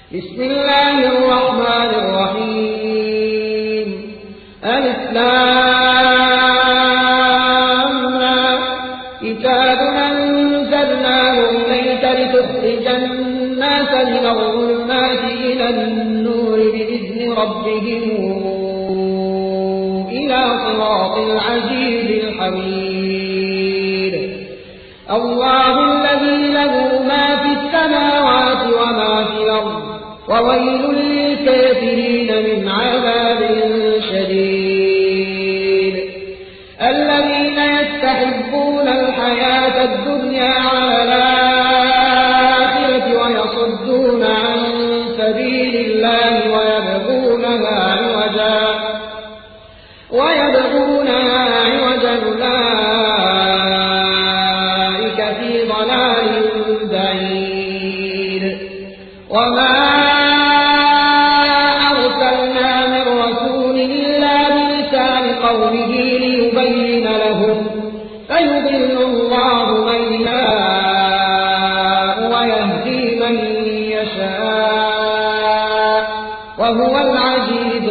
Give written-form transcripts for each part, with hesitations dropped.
بسم الله الرحمن الرحيم. الإسلام كتاب أنزلناه إليك لتخرج الناس من الظلمات إلى النور بإذن ربهم إلى صراط العزيز الحميد. الله الذي له ما في السماوات وما في الأرض وويل للكافرين من عذاب شديد. الذين يستحبون الحياة الدنيا على الآخرة ويصدون عن سبيل الله ويبغونها عوجا أولئك في ضلال بعيد. وما أرسلنا من رسول إلا بلسان قومه ليبين لهم فيضل الله من يشاء ويهدي من يشاء وهو العزيز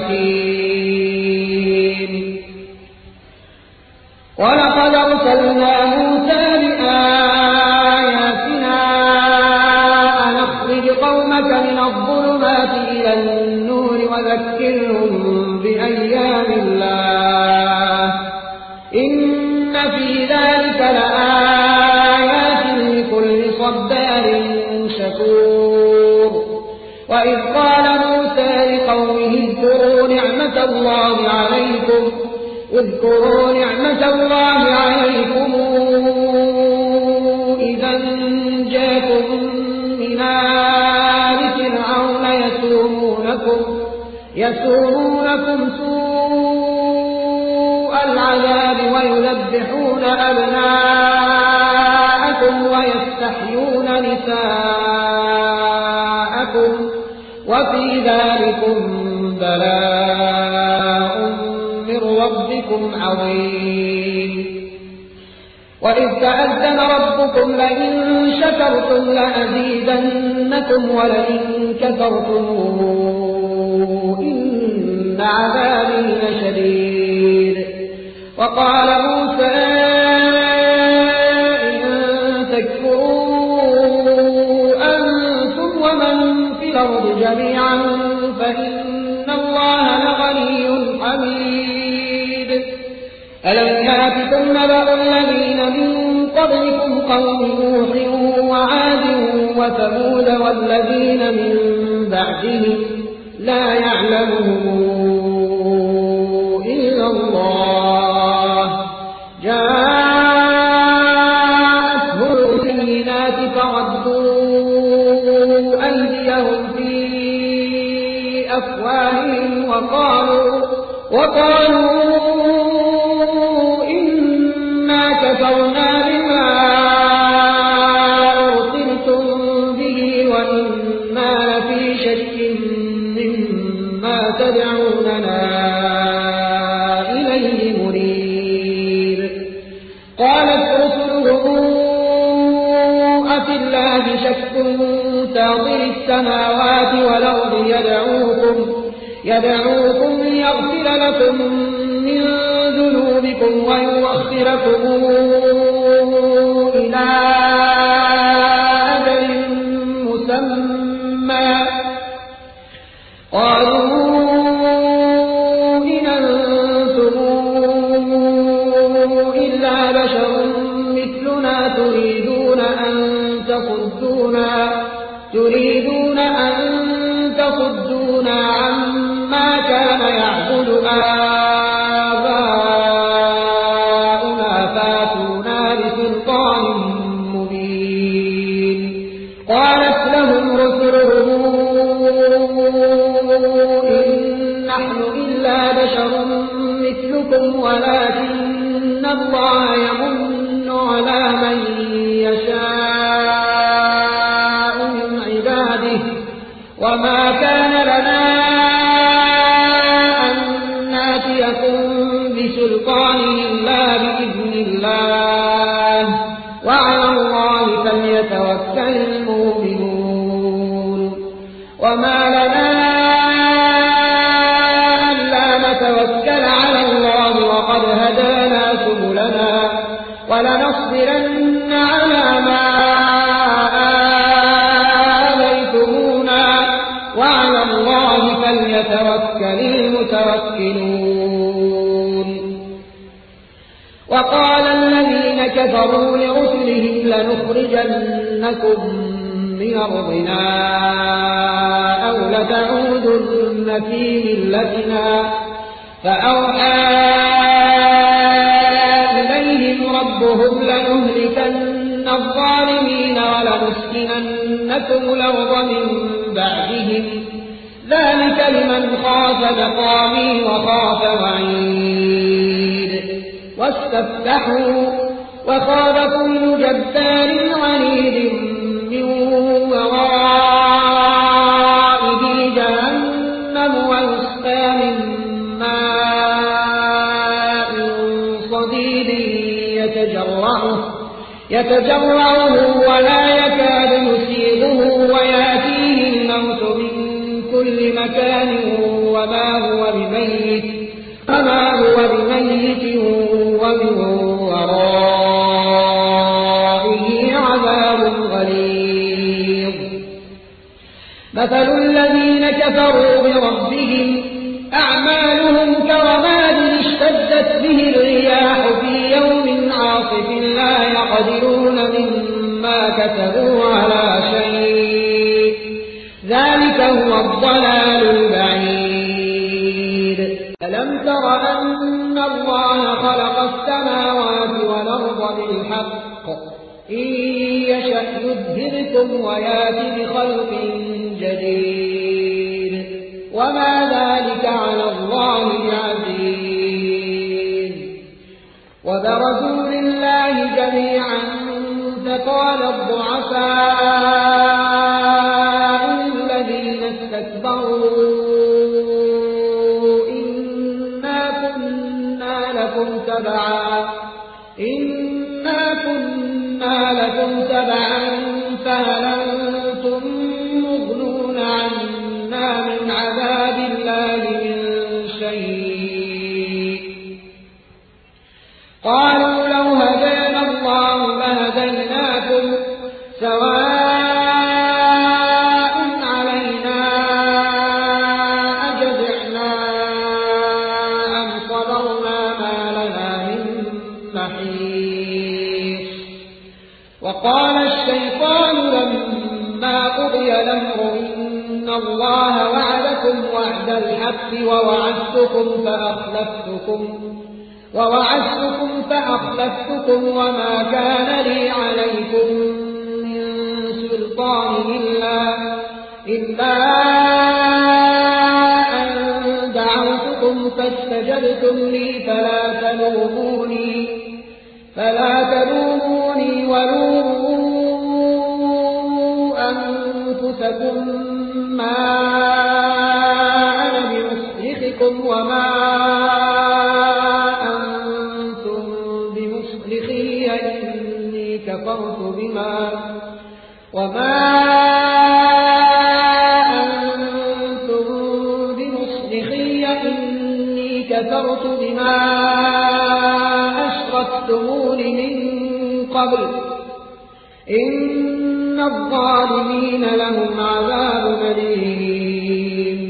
الحكيم. ولقد أرسلنا موسى بآياتنا أن أخرج قومك من الظلمات إلى النور وذكرهم بأيام الله إن في ذلك لآيات لكل صبار شكور. وإذ قال موسى لقومه اذكروا نعمة الله عليكم إذا جاءكم من آل فرعون يسومونكم سوء العذاب ويذبحون أبناءكم ويستحيون نساءكم وفي ذلكم بلاء من ربكم عظيم. وإذ تأذن ربكم لئن شكرتم لأزيدنكم ولئن كفرتم إن عذابي لشديد. وقال موسى إن تكفروا أنتم ومن في الأرض جميعا فإن الله لغني حميد. ألم يأتكم نبأ الذين من قبلكم قوم نوح وعاد وثمود والذين من بعدهم لا يعلمهم إلا الله جاءتهم البينات فردوا أيديهم في أفواههم وقالوا إنا كفرنا بما أرسلتم به وإنا لفي شك مما تدعوننا إليه مريب. قالت رسلهم أفي الله شك فاطر السماوات والأرض يدعوكم ليغفر لكم من ذنوبكم ويؤخركم إلى أجل مسمى قالوا إن أنتم إلا بشر مثلنا تريدون أن تصدونا عما كان يعبد آباؤنا فاتونا بسلطان مبين. قالت لهم رسلهم إن نحن إلا بشر مثلكم ولكن الله يمن على من يشاء من عباده وما كان لنا أن ناتيكم بسلطان إلا بإذن الله وعلى الله فليتوكل المؤمنون. وما لنا ألا نتوكل على الله وقد هدانا سبلنا ولنصبرن على ما آذيتمونا وعلى الله فليتوكل المتوكلون. وقال الذين كفروا لرسلهم لنخرجنكم من أرضنا أو لتعودن في ملتنا فأوحى إليهم ربهم لنهلكن الظالمين ولنسكننكم الأرض من بعدهم ذلك لمن خاف مقامي وخاف وعيد. واستفتحوا وخاب كل جبار عنيد من ورائه جهنم ويسقى من ماء صديد يتجرعه ولا يكاد يسيغه ويأتيه الموت من كل مكان وما هو بميت ومن ورائه عذاب غليظ. مثل الذين كفروا بربهم أعمالهم كرماد اشتدت به الرياح في يوم عاصف لا يقدرون مما كسبوا على شيء ذلك هو الضلال البعيد. ألم تر أن الله خلق السماوات والأرض بالحق إن يشأ يذهبكم ويأت بخلق جديد وما ذلك على الله بعزيز. وبرزوا لله جميعا فقال الضعفاء للذين استكبروا إنا كنا لكم تبعا فهل أنتم مغنون عنا من عذاب الله من شيء. قالوا لو هدانا الله لهديناكم سواء علينا أجزعنا أم صبرنا ما لنا من محيص. وقال الشيطان لما قضي الأمر إن الله وعدكم وعد الحق ووعدتكم فأخلفتكم وما كان لي عليكم من سلطان إلا أن دعوتكم فاستجبتم لي فلا تلوموني ولوموا أنفسكم ما أنا بمصرخكم وما أنتم بمصرخي إني كفرت بما أشركتمون من قبل إن الظالمين لهم عذاب أليم.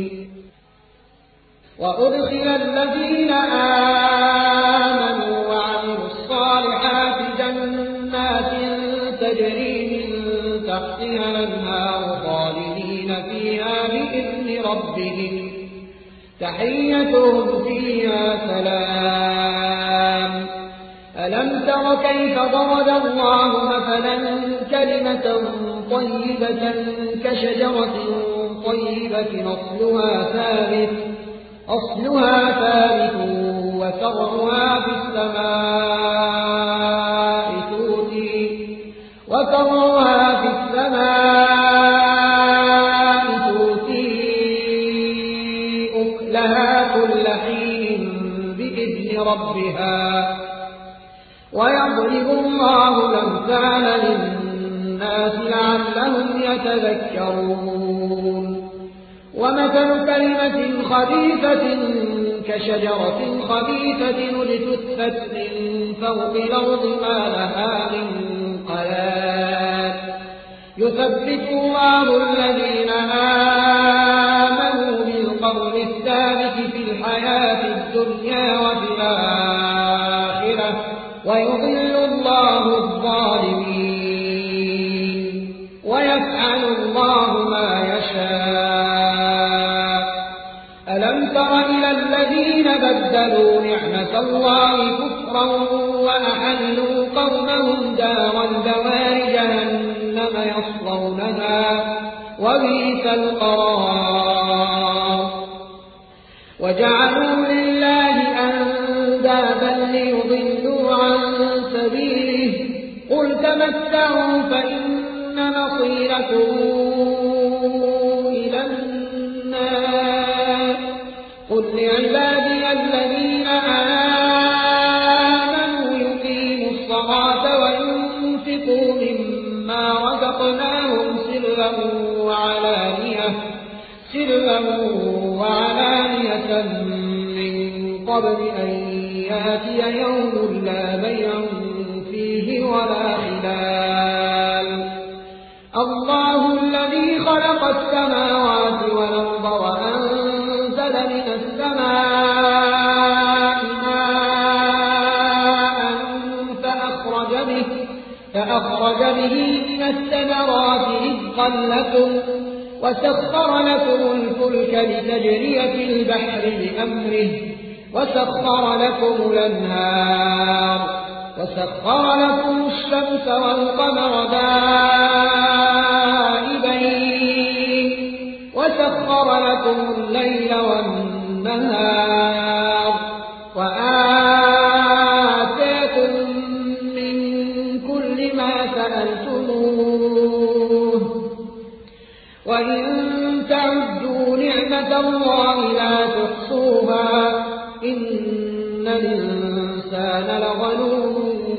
وأدخل الذين آمنوا وعملوا الصالحات جنات تجري من تحتها الأنهار خالدين فيها بإذن ربهم تحيتهم فيها سلام. ألم تر كيف ضرب الله مثلا كلمة طيبة كشجرة طيبة أصلها ثابت وفرعها في السماء تؤتي أكلها كل حين بإذن ربها ويضرب الله الأمثال للناس لعلهم يتذكرون. ومثل كلمة خبيثة كشجرة خبيثة اجتثت من فوق الأرض ما لها من قرار يثبت الله الذين آمنوا بالقول الثابت في الحياة الدنيا وفي الآخرة ويضل الله الظالمين ويفعل الله ما يشاء. ألم تر إلى الذين بدلوا نعمة الله كفرا وأحلوا قومهم دار البوار جهنم يصلونها وبئس القرار وجعلوا لله أندادا ليضلوا عن سبيله قل تمتعوا فإن مصيركم إلى النار قل لعبادي الذين آمنوا يقيموا الصلاة وينفقوا مما رزقناهم سرا وعلانية من قبل أن يأتي يوم لا بيع فيه ولا خلال. الله الذي خلق السماوات والأرض وأنزل من السماء ماء فأخرج به من الثمرات رزقا لكم وسخر لكم الفلك لتجري في البحر بأمره وسخر لكم الأنهار وسخر لكم الشمس والقمر دائبين وسخر لكم الليل والنهار وآتاكم من كل ما سألتموه وإن تعدوا نعمة الله لا تحصوها إن الإنسان لظلوم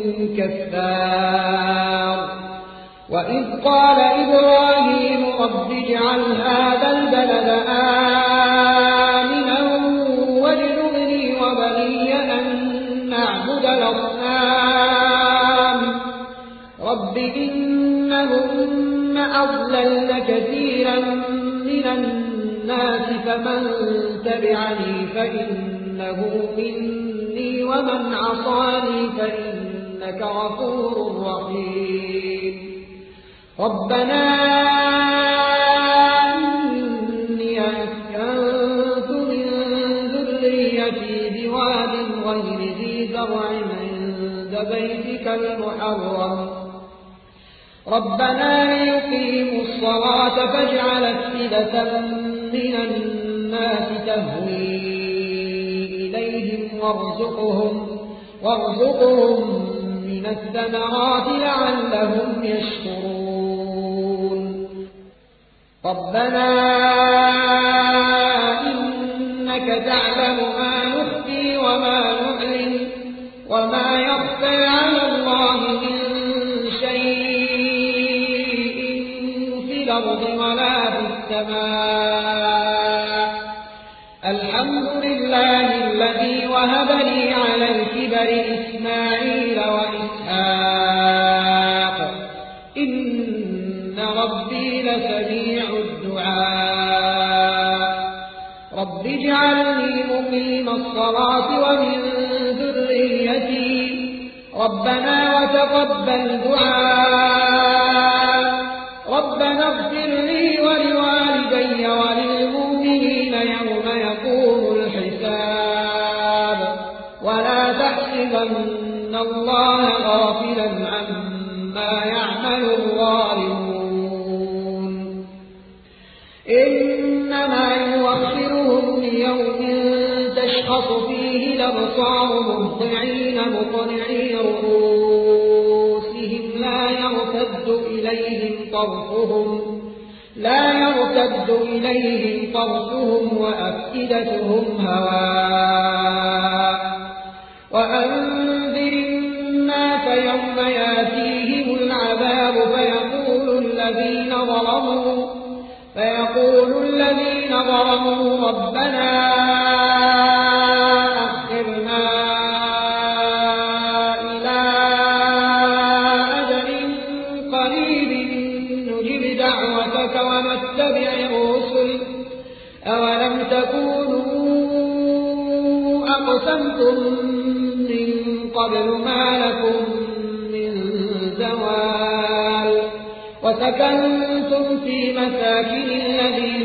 كفار. وإذ قال إبراهيم رب اجعل هذا البلد آمنا واجنبني وبني أن نعبد الأصنام رب إنهن أضللن كثيرا من الناس فمن تبعني فإنه مني ومن عصاني فإنك غفور رحيم. ربنا إني أسكنت من ذريتي بواد غير ذي زرع عند بيتك المحرم ربنا ليقيموا الصلاة فاجعل أفئدة من الناس تهوي إليهم وارزقهم من الثمرات لعلهم يشكرون. ربنا إنك تعلم ما نخفي وما نعلن وما يخفى على الله من شيء في الأرض ولا في السماء. الحمد لله الذي وهب لي على الكبر إسماعيل وإسحاق إن ربي لسميع الدعاء. رب اجعلني مقيم الصلاة ومن ذريتي ربنا وتقبل دعاء. ربنا اغفر لي ولوالدي وللمؤمنين يوم يقوم الحساب ولا تحسبن الله غافلا عما يعمل الظالمون إنما يوخرهم ليوم تشخص فيه الأبصار مهطعين مقنعي رؤوسهم لا يرتد إليهم طرفهم وأفئدتهم هواء. وأنذر الناس يوم ياتيهم العذاب فيقول الذين ظلموا ربنا أخرنا إلى أجل قريب نجب دعوتك ونتبع الرسل أولم تكونوا أقسمتم من قبل ما لكم من زوال وسكنتم في مساكن الذين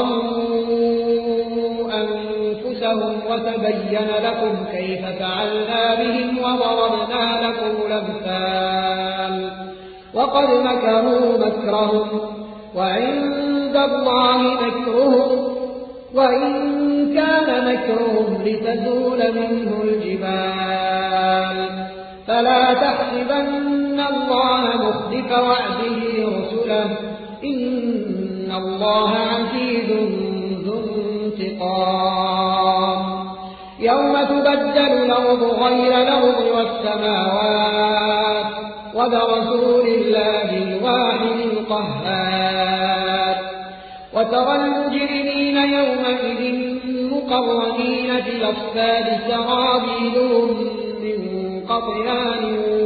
ظلموا أنفسهم وتبين لكم كيف فعلنا بهم وضربنا لكم الأمثال وقد مكروا مكرهم وعند الله مكرهم وإن كان مكرهم لتزول منه الجبال فلا تحسبن الله مخلف وعده رسله إن الله عزيز ذو انتقام يوم تبدل الأرض غير الأرض والسماوات وبرزوا لله الواحد القهار وترى المجرمين يومئذ مقرنين في الأصفاد سرابيلهم من قطران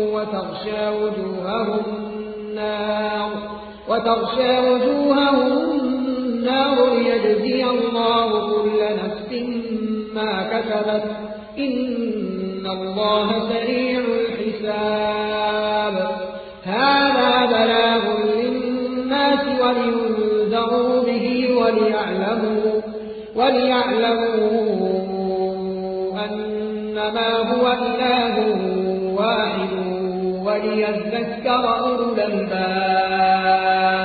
وتغشى وجوههم النار ليجزي الله كل نفس ما كسبت إن الله سريع الحساب هذا بلاغ للناس ولينذروا به وليعلموا أنما هو إله واحد وليذكر أولو الألباب